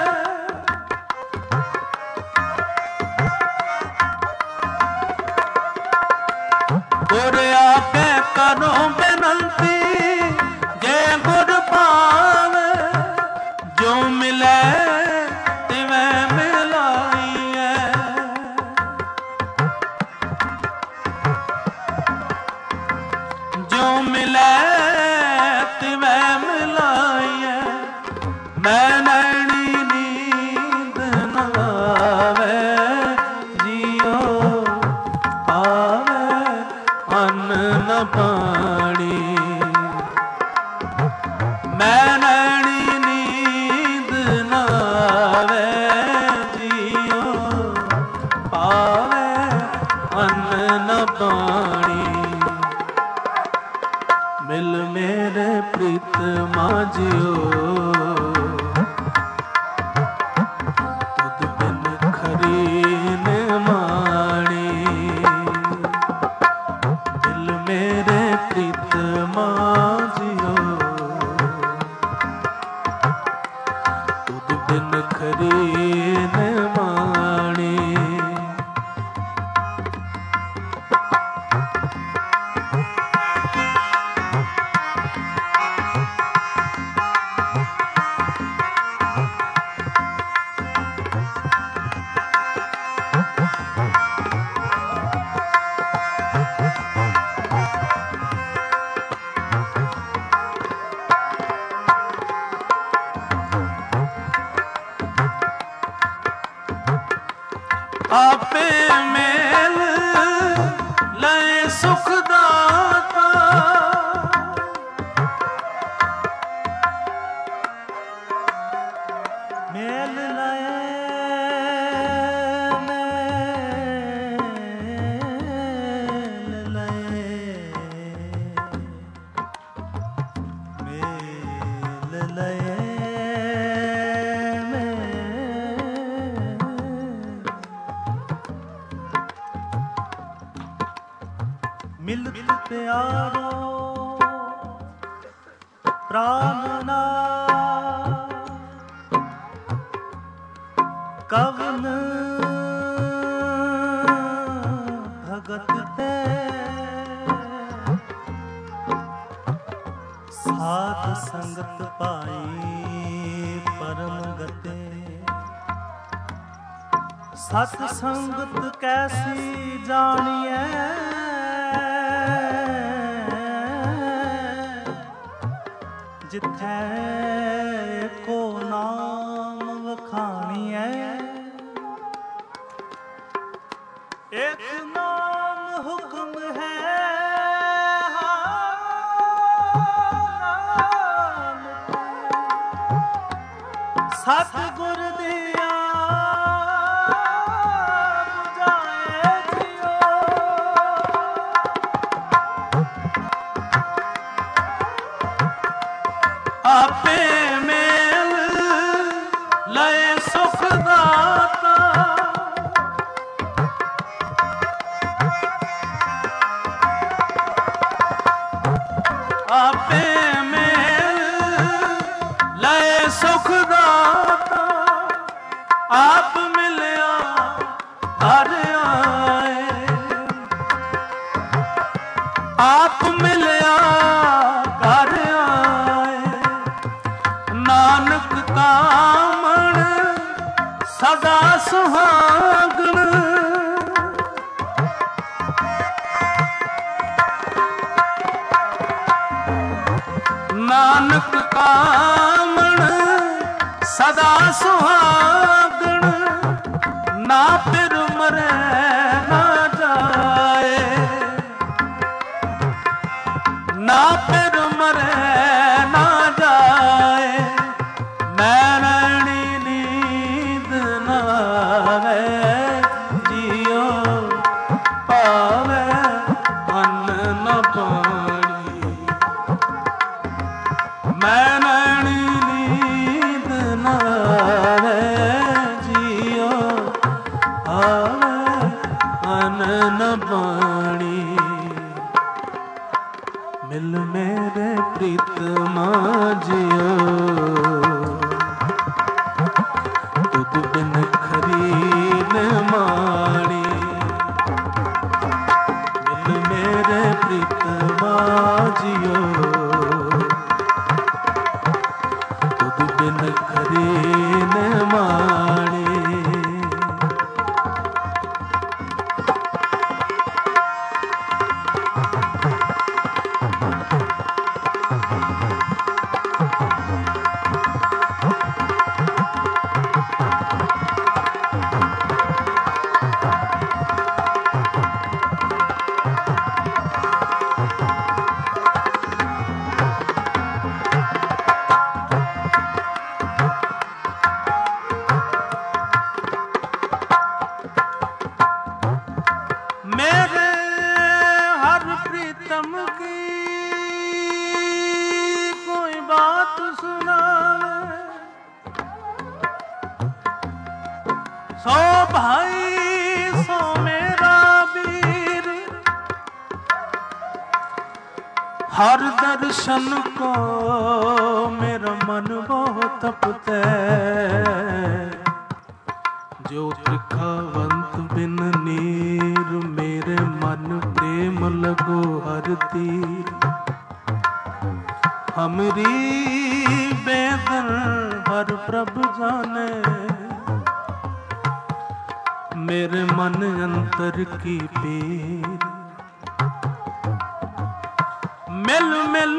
ਗੁਰ ਆਪੇ ਕਰੋ ਬੇਨੰਤੀ ਜੇ ਗੁਰ ਪਾਵੇ। ਜੋ ਮਿਲੇ ਤਿਵੇਂ ਮਿਲਾਈਐ। ਜੋ ਮਿਲੇ ਤਿਵੇਂ ਮਿਲਾਈਐ। ਮੈਂ ਨੈਣੀ ਨੀਂਦ ਨ ਆਵੇ ਜੀਉ ਪਾਵੇ ਅੰਨ ਨ ਪਾਣੀ। ਮੈਂ ਨੈਣੀ ਨੀਂਦ ਨ ਆਵੇ ਜੀਉ ਪਾਵੇ ਅੰਨ ਨ ਪਾਣੀ। ਮਿਲ ਮੇਰੇ ਪ੍ਰੀਤਮਾ ਜਿਉ ਤੁਧ ਬਿਨ ਖਰੀ ਨ ਮਾਣੀ। ਮਿਲ ਮੇਰੇ ਪ੍ਰੀਤਮਾ ਜਿਉ ਤੁਧ ਬਿਨ ਖਰੀ ਨ ਮਾਣੀ। ਆਪੇ ਮੇਲ ਲੈ ਸੁਖ ਦਾਤਾ। ਮੇਲ ਲਏ ਮੇਲ ਲਏ ਮੇਲ ਲਏ ਮਿਲਤ ਪਿਆਰੋ ਪ੍ਰਾਨ ਨਾਮ। ਕਵਨ ਭਗਤ ਤੇ ਸਾਧ ਸੰਗਤ ਪਾਈ ਪਰਮ ਗਤੇ। ਸਤ ਸੰਗਤ ਕੈਸੀ ਜਾਣੀਐ। ਜਿੱਥੈ ਕੋ ਨਾਮ ਵਖਾਣੀਐ। ਇੱਕ ਨਾਮ ਹੁਕਮ ਹੈ ਸਤਿਗੁਰ ਦਿਆ ਬੁਝਾਏ ਜਿਉ। ਆਪੇ ਮੇਲ ਲਏ ਸੁਖ ਦਾਤਾ। ਆਪੇ ਮੇਲ ਲਏ ਸੁਖ ਦਾਤਾ। ਆਪ ਮਿਲਿਆ ਘਰ ਆਏ। ਆਪ ਮਿਲਿਆ ਘਰ ਆਏ। ਨਾਨਕ ਕਾਮਣ ਸਦਾ ਸੁਹਾਗਣ। ਨਾਨਕ ਕਾਮਣ ਸਦਾ ਸੁਹਾਗਣ। ਨਾ ਫਿਰ मरे ना जाए, ना फिर मरे ना जाए, मैननी नींद ना आवे, जियो पावे अन्न न पानी, मैननी नींद ना आवे, जियो आवे अन्न न पानी। मिल मेरे प्रीतमा जियो, तुद बिन खरी न माणी, मिल मेरे प्रीतमा जियो, तुद बिन खरी न माणी। मेरे हर प्रीतम की कोई बात सुनावे, सो भाई सो मेरा वीर, हर दर्शन को मेरा मन बहुत तपते, जो त्रिखावंत बिन नीर, मेरे मन प्रेम लगो हर तीर, हमरी बेदन हर प्रभु जाने, मेरे मन अंतर की पीर। मिल मिल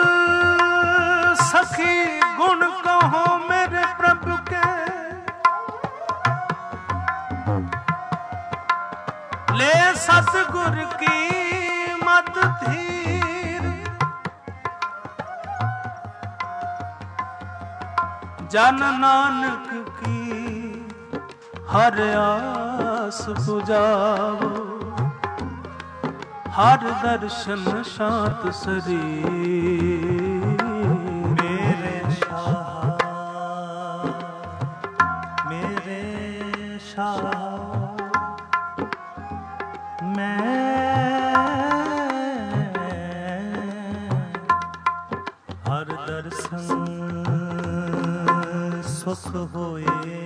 सखी गुण कहो मेरे प्रभु के, ले सतगुर की मत धीर, जन नानक की हर आस बुझाओ, हर दर्शन शांत शरीर। मेरे शाह मेरे शाह, मैं हर दर्शन सुख होए,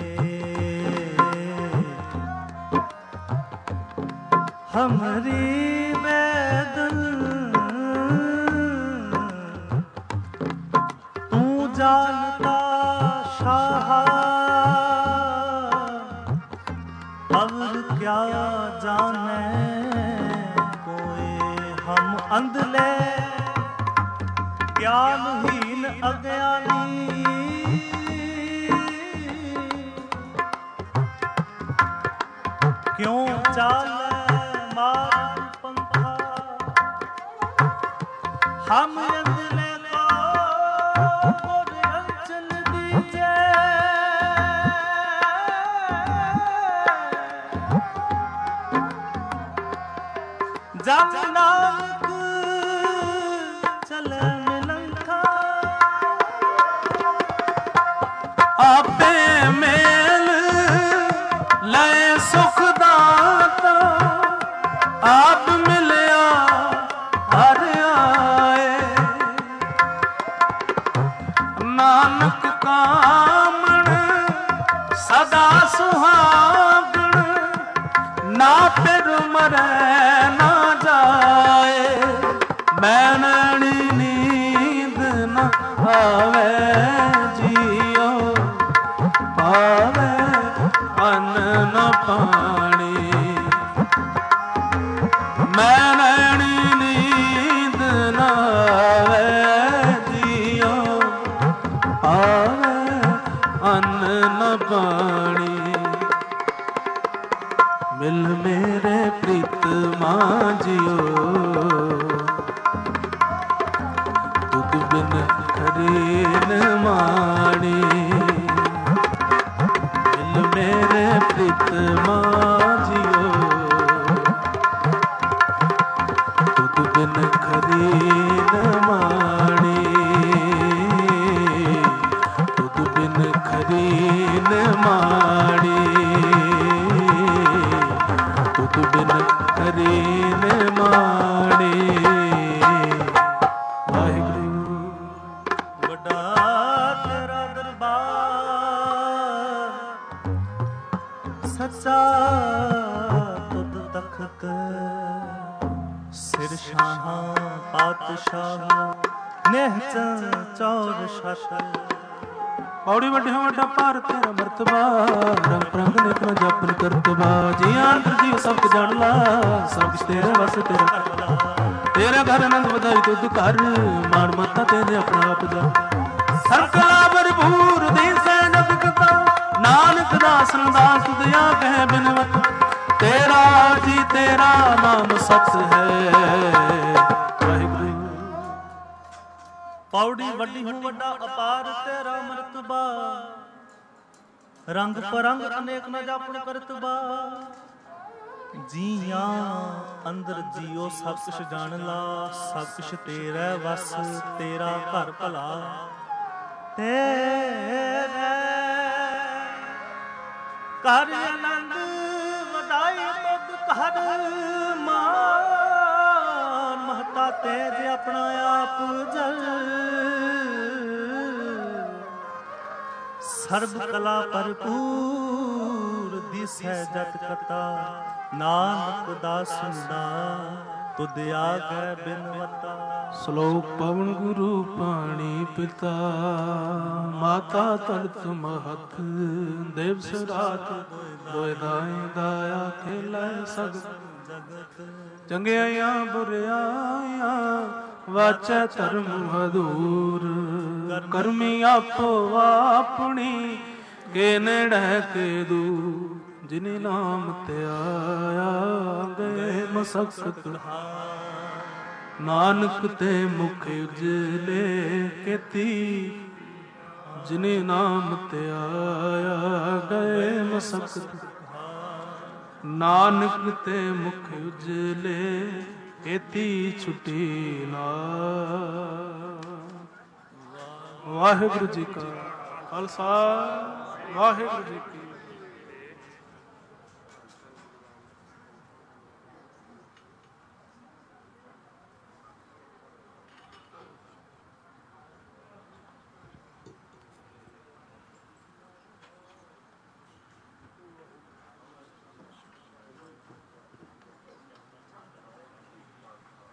हमरी बेदन तू जानता शाह, और क्या जाने कोई हम अंधले ज्ञानहीन अज्ञानी, क्यों चाले मार पंखा, हम अंधले को चल दीजे, जब नानक चले मिलंखा, आपे मेल लय सुख दाता, आप मिलया हर आए, नानक कामण सदा सुहागण, ना फिर मरे ना जाए, मैननी नींद न आवे, जियो पावे अन्न न पानी, मैननी नींद न आवे, जियो पावे अन्न न पानी। ਮਿਲ ਮੇਰੇ ਪ੍ਰੀਤਮਾ ਜਿਓ ਤੁਧ ਬਿਨ ਖਰੀ ਨ ਮਾਣੀ ਮਿਲ ਮੇਰੇ ਪ੍ਰੀਤਮਾ ਜਿਓ ਤੁਧ ਬਿਨ ਖਰੀ ਨ ਮਾਣੀ ਤੁਧ ਬਿਨ ਖਰੀ ਨ ਮਾਣੀ ਤੁਧ ਬਿਨ ਖਰੀ ਨ ਮਾਣੀ। ਵਾਹਿਗੁਰੂ ਵੱਡਾ ਤੇਰਾ ਦਰਬਾਰ ਸੱਚਾ ਤੁਧ ਤਖਤ ਸਿਰ ਸ਼ਾਹਾਂ ਪਾਤਸ਼ਾਹ ਨੇਹ ਚੌਰ ਸ਼ਾਸਨ। ਪੌੜੀ ਵੱਡਿਆ ਵੱਡਾ ਭਾਰਤ ਤੇਰਾ ਮਰਤਬਾ ਰੰਗ ਪ੍ਰੰਗ ਨੇਕ ਨ ਜਾਪਨ ਕਰਤਬਾ ਜੀ ਅੰਤਰ ਜੀਵ ਸਭ ਕੁ ਜਾਣ ਲਾ ਸਭ ਕੁਛ ਤੇਰਾ ਵਸ ਤੇਰਾ ਤੇਰਾ ਘਰ ਆਨੰਦ ਵਧਾਈ ਤੁਧ ਘਰ ਮਾਣ ਮਤਾ ਤੇਰੇ ਆਪਣਾ ਆਪ ਜਾ ਸਰਕਲਾ ਭਰਪੂਰ ਦੇਸੈ ਜਗਤ ਨਾਨਕ ਦਾਸਨ ਦਾਸ ਤੁਧਿਆ ਕਹਿ ਬਿਨਵਤ ਤੇਰਾ ਜੀ ਤੇਰਾ ਨਾਮ ਸਤ ਹੈ। ਵਾਹਿਗੁਰੂ ਪੌੜੀ ਵੱਡੀ ਹੂੰ ਵੱਡਾ ਅਪਾਰ ਤੇਰਾ ਮਰਤਬਾ ਰੰਗ ਪਰੰਗ ਅਨੇਕ ਨ ਜਾਪਨ ਕਰਤਬਾ ਜੀਆਂ ਅੰਦਰ ਜੀਓ ਸਭ ਕੁਛ ਜਾਣ ਲਾ ਸਭ ਕੁਛ ਤੇਰਾ ਵਸ ਤੇਰਾ ਘਰ ਭਲਾ ਤੇਰੇ ਘਰ ਆਨੰਦ ਵਧਾਈ ਤੁਧ ਘਰ ਮਾਨ ਮਹਤਾ ਤੇਜ ਆਪਣਾ ਆਪ ਜਲ ਸਰਬ ਕਲਾ ਭਰਪੂਰ ਦਿਸੈ ਜਤ ਕਤਾ ਨਾਨਕ ਦਾਸਨ ਦਾ ਤੁਧ ਆਗੈ ਬਿਨਵਤਾ। ਸ਼ਲੋਕ ਪਵਨ ਗੁਰੂ ਪਾਣੀ ਪਿਤਾ ਮਾਤਾ ਤਲਤ ਮਹਤ ਦੇਵ ਸਰਾਤ ਦੋਇ ਦਾਈ ਦਾਇਆ ਖੇਲੇ ਸਗਤ ਜਗਤ ਚੰਗਿਆਈਆਂ ਬੁਰਿਆਈਆਂ ਵਾਚੈ ਧਰਮ ਹਦੂਰ ਕਰਮੀ ਆਪੋ ਆਪਣੀ ਕੇ ਨੇੜੇ ਕੇ ਦੂਰ ਜਿਨੇ ਨਾਮ ਤੇ ਆਇਆ ਗਏ ਮਸਕਤ ਨਾਨਕ ਤੇ ਮੁਖ ਉਜਲੇ ਕੀਤੀ ਜਿਨੇ ਨਾਮ ਤੇ ਆਇਆ ਗਏ ਮਸਕਤ ਨਾਨਕ ਤੇ ਮੁਖ ਉਜਲੇ ਕੀਤੀ ਛੁਟੀ ਨਾ। ਵਾਹਿਗੁਰੂ ਜੀ ਕਾ ਖਾਲਸਾ ਵਾਹਿਗੁਰੂ ਜੀ ਕੀ